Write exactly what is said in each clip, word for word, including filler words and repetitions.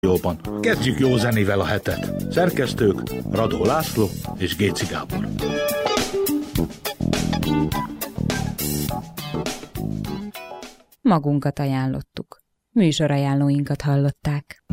Jóban. Kezdjük jó zenével a hetet. Szerkesztők Radó László és Géci Gábor. Magunkat ajánlottuk. Műsorajánlóinkat hallották.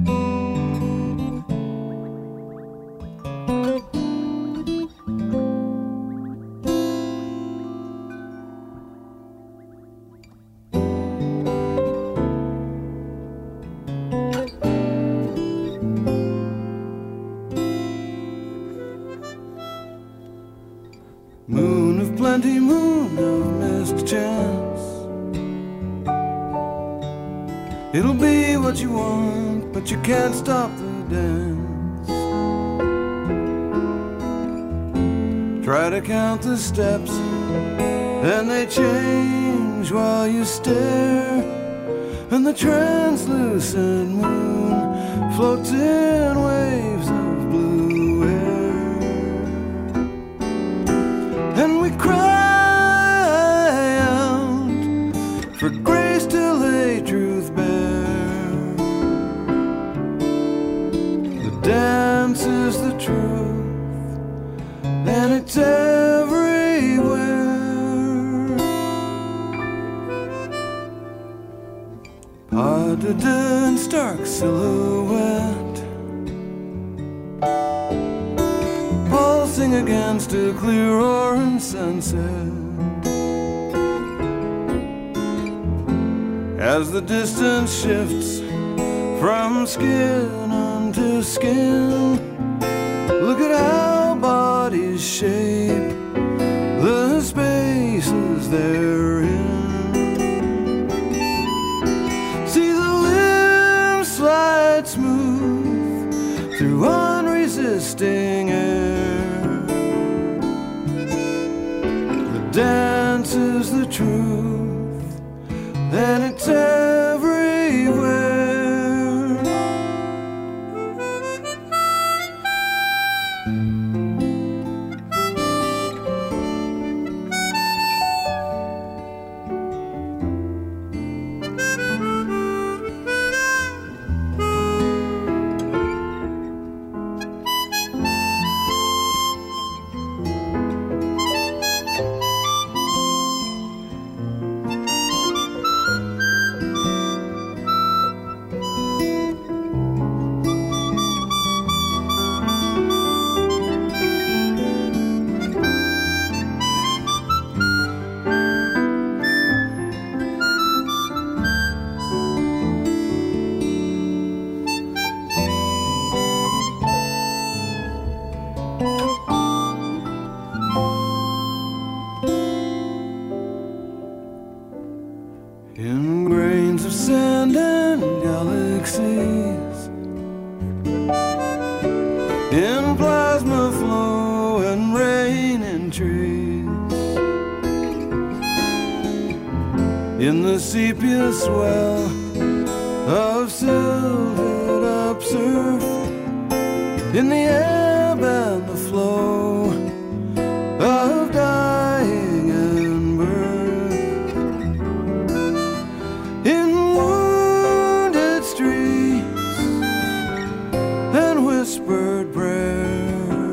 Moon of plenty, moon of missed chance. It'll be what you want, but you can't stop the dance. Try to count the steps, and they change while you stare. And the translucent moon floats in waves of blue air. And we cry out for grace to lay truth bare. The dance is the truth, and it's everywhere. Potted in stark silhouette, pulsing against a clear orange sunset. As the distance shifts from skin unto skin, look at how bodies shape the spaces they're in. See the limbs slide smooth through unresisting air. The dance is the truth, and it's everywhere. In grains of sand and galaxies, in plasma flow and rain and trees, in the sepia swell of silvered up surf, in the ebb and the flow of dying and birth, in wounded streets and whispered prayer.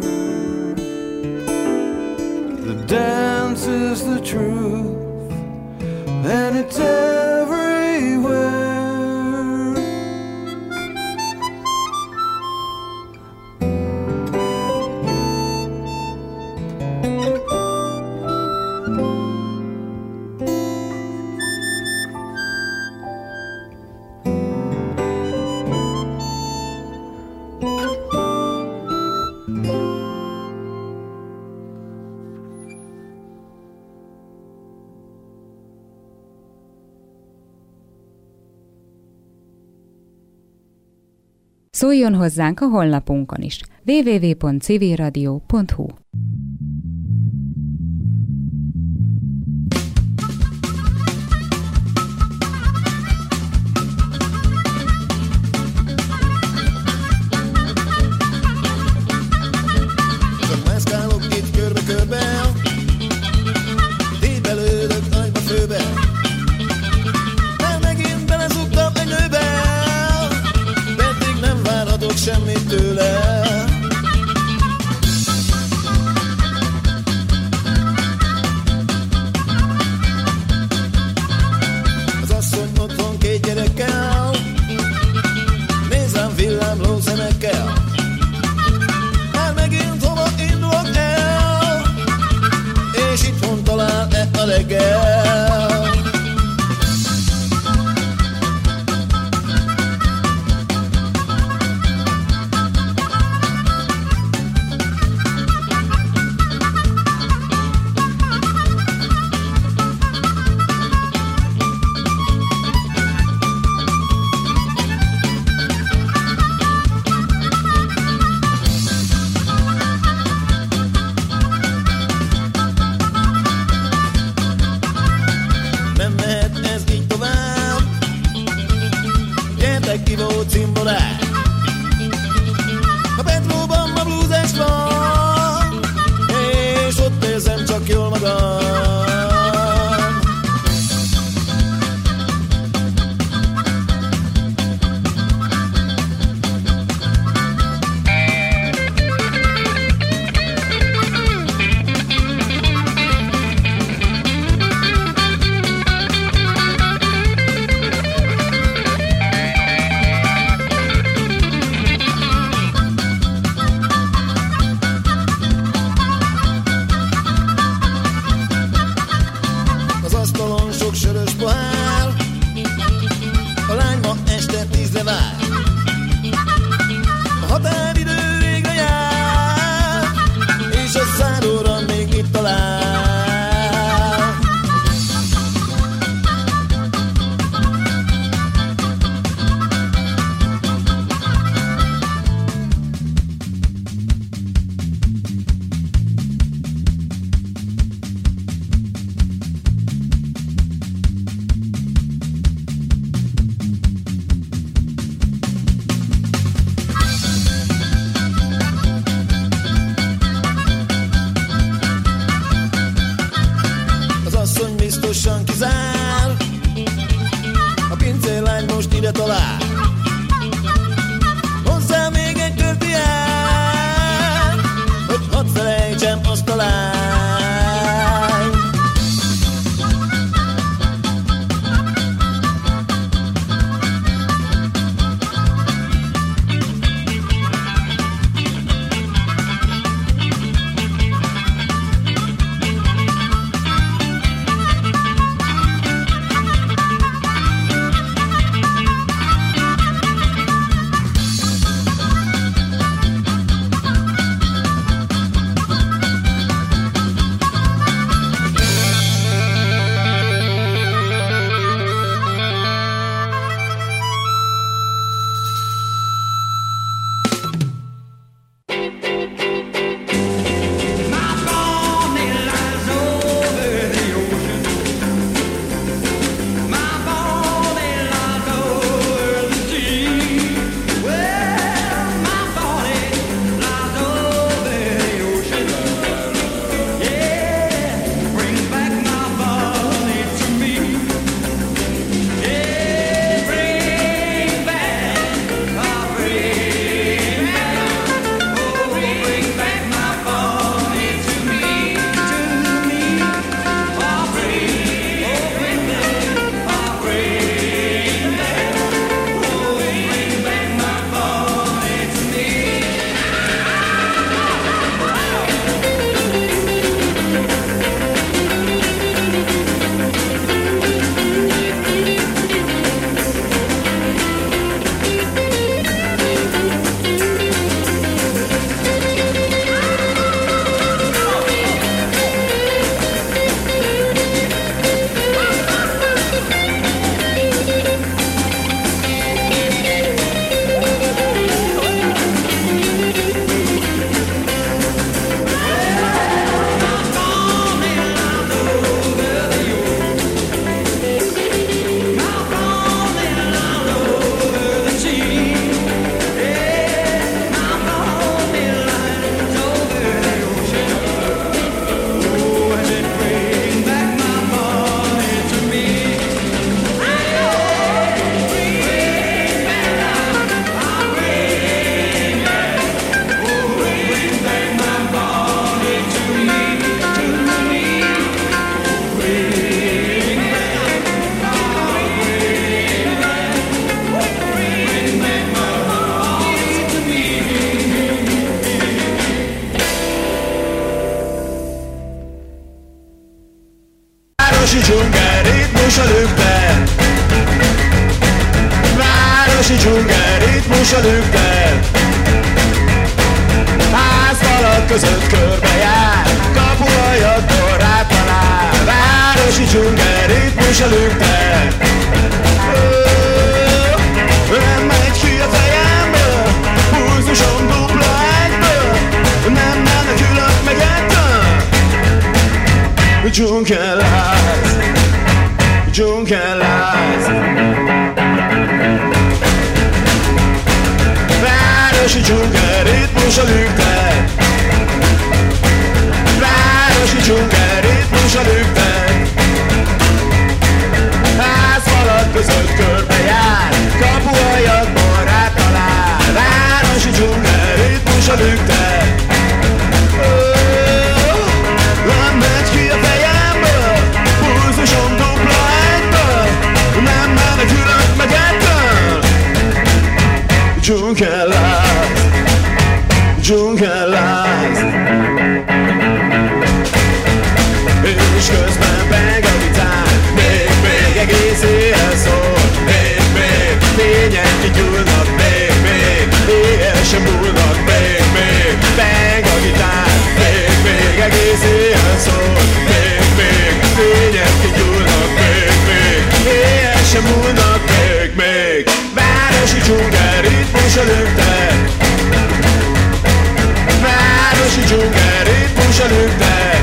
The dance is the truth, and it's everywhere. Szóljon hozzánk a honlapunkon is. double-u double-u double-u pont civil radio pont hu. Mászkálok itt körbe-körbe, tébelődök nagyba főbe, mert megint belezugtam egy nőbe, pedig nem vár. semmit tőle. Az asszony otthon két gyerekkel, nézem villámló szemekkel. Már megint hova indulok el, és itthon talál-e a reggel. lüktet. Házfalak között körbejár, kapuajadból rátalál, városi dzsungel ritmusa lüktet. Nem megy ki a fejemből, pulzusom dupla egyből, nem menekülök meg ettől. Dzsungelláz, dzsungelláz. Városi dzsungel ritmusa lüktet. Városi dzsungel ritmusa lüktet. Házfalak között körbejár, kapuajadból rátalál, városi dzsungel ritmusa lüktet. Nem megy ki a fejemből, pulzusom dupla egyből, nem menekülök meg ettől. Dzsungelláz, dzsungelláz. És közben beng a gitár, még, még egész éjjel szól. Még, még fények kigyúlnak, még, még éjjel sem múlnak, még, még beng a gitár, még, még egész éjjel szól. Még, még fények kigyúlnak, még, még éjjel sem múlnak, még, még városi dzsungel ritmusa lüktet. Városi dzsungel ritmusa lüktet.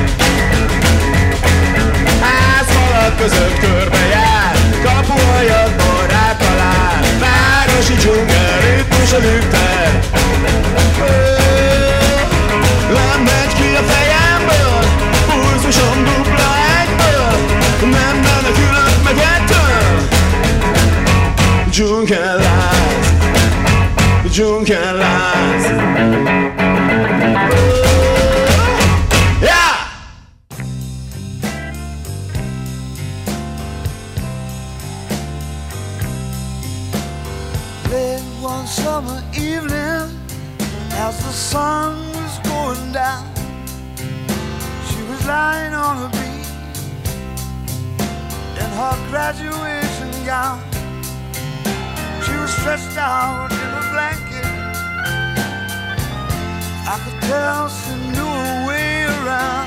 Házfalak között körbejár, kapuajadból rátalál, városi dzsungel ritmusa lüktet. Nem megy ki a fejemből, pulzusom dupla egyből, nem menekülök meg ettől. Dzsungelláz, dzsungelláz. Yeah! Late one summer evening, as the sun was going down, she was lying on her beat in her graduation gown. She was stretched out in a blanket. I could tell she knew her way around.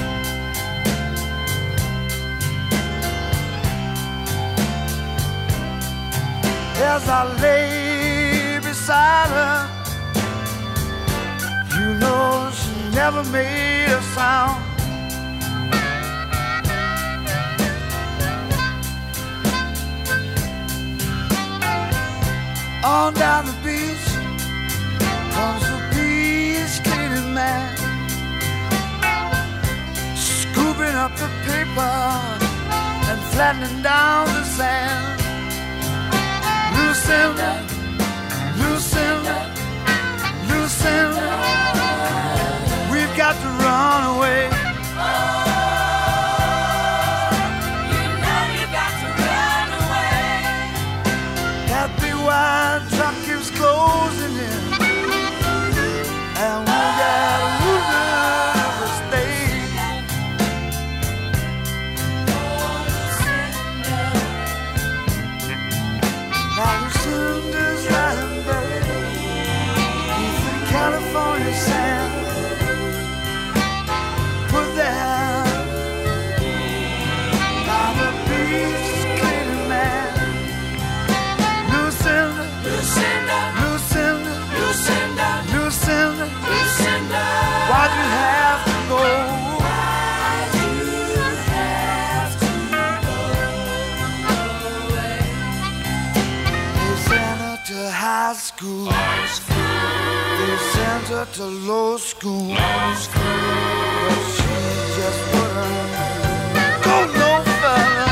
As I lay beside her, you know she never made a sound. On down the beach comes a peace cleaning man, scooping up the paper and flattening down the sand. Lucinda, Lucinda, Lucinda, we've got to run away. Oh, you know you've got to run away. That big white truck keeps closing in, and we got a woman to stay. Now Lucinda's lying buried beneath the California sand. Put there by the beach cleaning man. Lucinda, Lucinda, Lucinda, Lucinda, Lucinda, Lucinda, why'd you have to go? why'd you have to go away? They sent her to high school, they sent her to low school, but she just wouldn't go no further.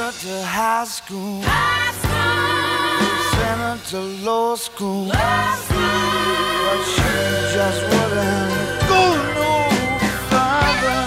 her to high school. High school. Sent her to law school. Law school. But she just wouldn't go no further.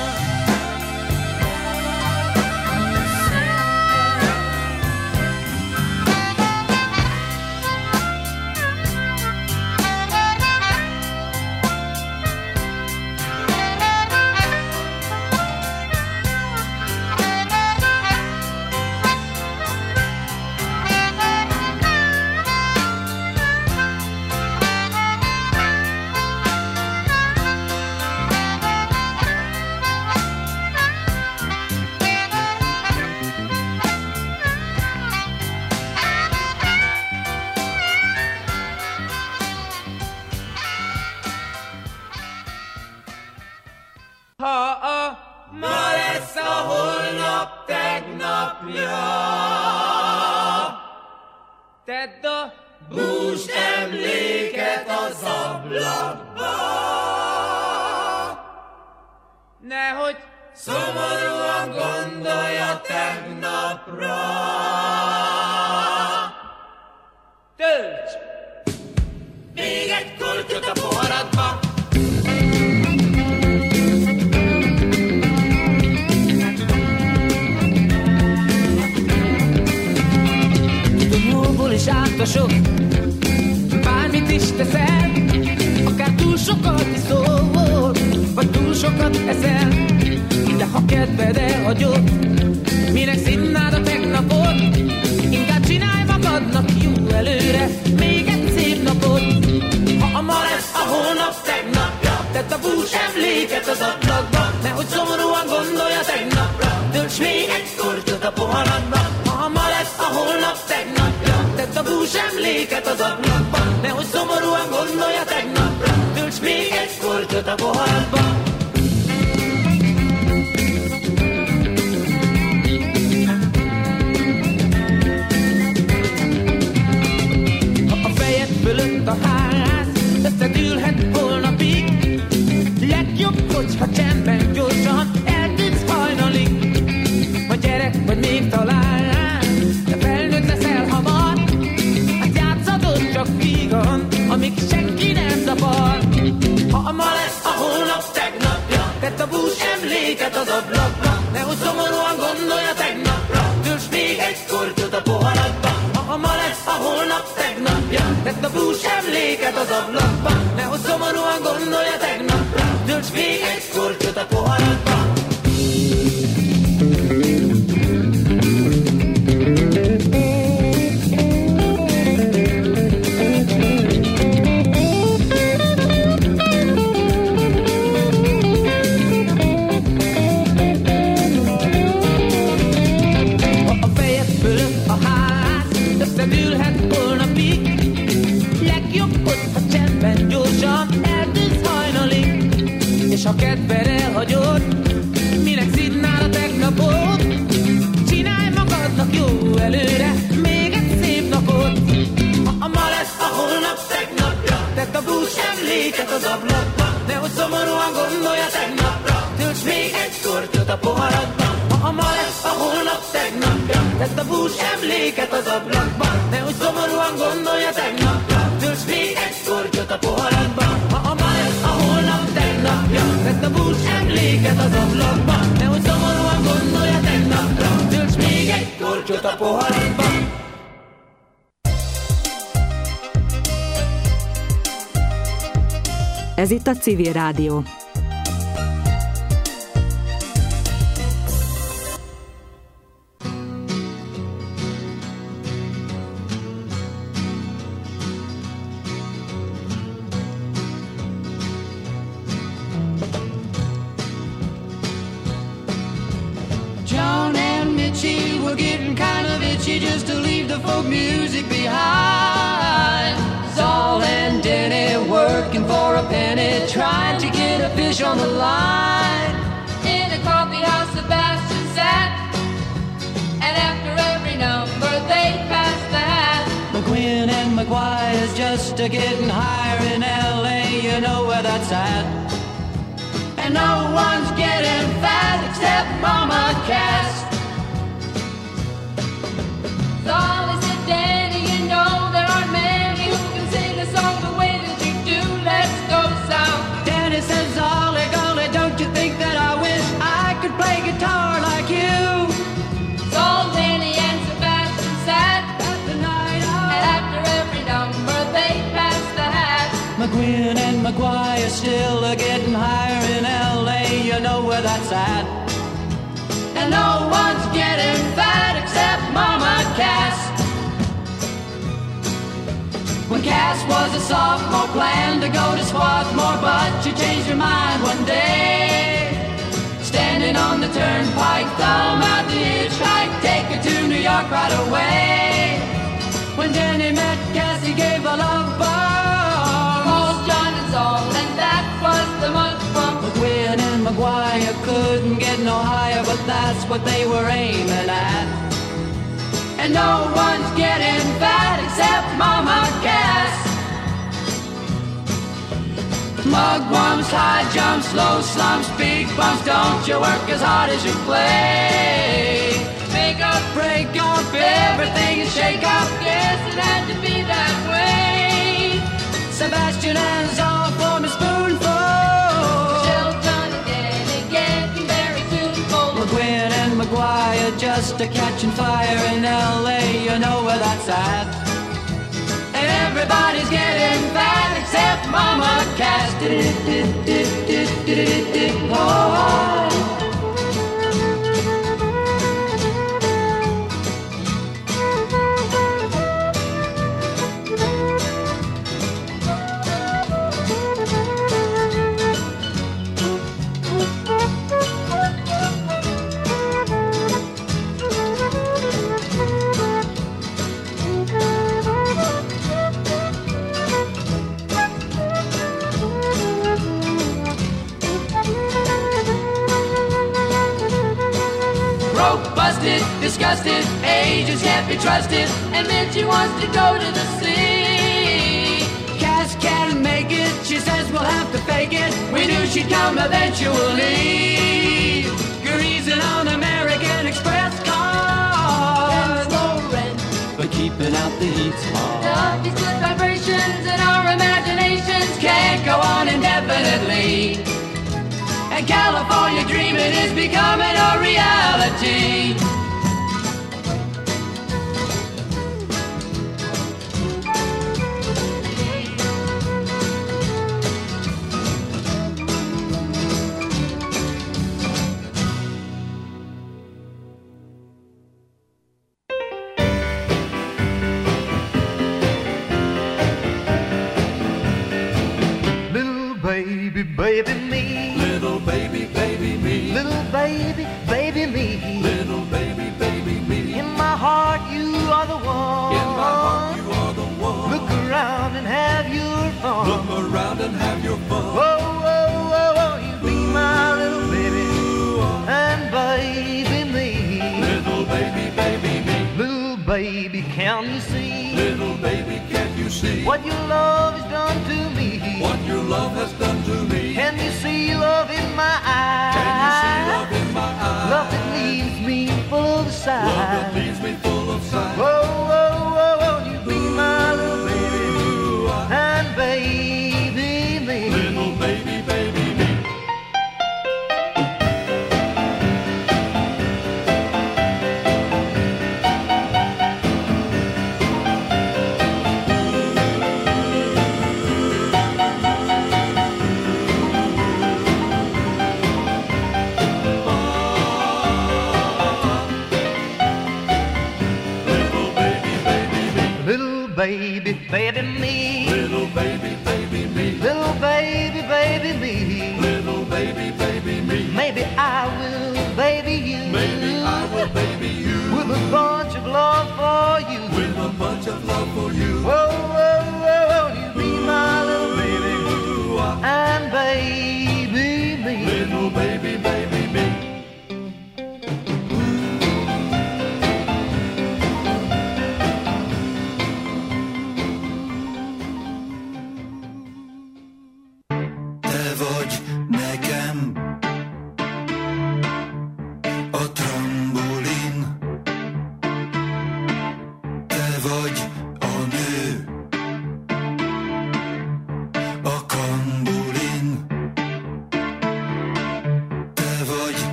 Tedd a bús emléket az ablakba. Nehogy szomorúan gondolja tegnapra. Tölts még egy kortyot a poharadba. És átosok, bármit is teszel, akár túl sokat iszol, vagy túl sokat eszel, de ha kedved elhagyod, minek színnád a tegnapot, inkább csinálj magadnak jó előre még egy szép napot. Ha a ma lesz a holnap tegnapja, tedd a bús emléket az ablakba, nehogy szomorúan gondolja tegnapra, tölts még egy kortyot a poharadba. Ha a ma lesz a holnap tegnapja, tedd a bús emléket az ablakba, nehogy szomorúan gondolja tegnapra, tölts még egy kortyot a poharadba. Ha a fejed fölött a ház összedűlhet holnapig, legjobb, hogyha csendben gyorsan eltűnsz hajnalig. Ha gyerek vagy még talán, de felnőtt leszel hamar, hát játszhatod csak vígan, amíg senki nem zavar. Ha a ma lesz a holnap tegnapja, tedd a bús emléket az ablakba, nehogy szomorúan gondolja tegnapra, tölts még egy kortyot a poharadba. Ha a ma lesz a holnap tegnapja, tedd a bús emléket az ablakba, nehogy szomorúan gondolja tegnapra, tölts még egy kortyot a poharadba. És ha kedved elhagyod, minek szidnál a tegnapot, csinálj magadnak jó előre még egy szép napot. Ha a ma lesz a holnap tegnapja, tedd a bús emléket az ablakba, nehogy szomorúan gondolja tegnapra, tölts még egy kortyot a poharadba. Ha a ma lesz a holnap tegnapja, tedd a bús emléket az ablakba, nehogy szomorúan gondolja tegnapra, tölts még egy kortyot a poharadba. Ha a ma lesz a holnap tegnapja, tedd a bús emléket az ablakba, nehogy szomorúan gondolja tegnapra, tölts még egy kortyot a poharadba. Ez itt a Civil Rádió. John and Mitchie were getting kind of itchy just to leave the folk music behind. Saul and Denny working for a penny, trying to get a fish on the line. In a coffee house Sebastian sat, and after every number they passed the hat. McQueen and McGuire's just a getting higher in L A, you know where that's at. And no one's getting fat except Mama Cass. Everybody's still uh, getting higher in L A, you know where that's at. And no one's getting fat except Mama Cass. When Cass was a sophomore, planned to go to Swarthmore, but she changed her mind one day. Standing on the turnpike, thumb out the hitchhike, take her to New York right away. When Jenny met Cass, he gave a love bomb. Called John and Saul, and that was the mud bump. McGuinn and McGuire couldn't get no higher, but that's what they were aiming at. And no one's getting fat except Mama Cass. Mugwumps, high jumps, low slumps, big bumps, don't you work as hard as you play. Make up, Break up, everything is shake up. yes, it had to be that way. Sebastian and Saul form a spoonful. Shelton and Danny getting very tuneful. McGuinn and McGuire just a catching fire in L A, you know where that's at. And everybody's getting fat except Mama Cass. Oh, Busted, disgusted, agents can't be trusted, and then she wants to go to the sea. Cass can't make it, she says we'll have to fake it. We knew she'd come eventually. Greasing on American Express cars, no rent, but keeping out the heat's hard. love these good vibrations, and our imaginations can't go on indefinitely. And California dreaming is becoming a reality. Little baby, baby me. Little baby, baby me. Little baby, baby me. Little baby, baby me. In my heart, you are the one. In my heart, you are the one. Look around and have your fun. Look around and have your fun. Whoa, whoa, whoa, whoa, you be my little baby. And baby me. Little baby, baby me. Little baby, can you see? Little baby, can't you see What your love has done to me? what your love has done to me? Can you see love in my eyes? Can you see love in my eyes? Love that leaves me full of sighs. Love that leaves me full of sighs. Whoa, whoa, whoa, whoa, you be my little baby. And baby me. Little baby, baby me. baby, baby me. Little baby, baby me. Little baby, baby me. Little baby, baby me. Maybe I will baby you. Maybe I will baby you. With a bunch of love for you. With a bunch of love for you.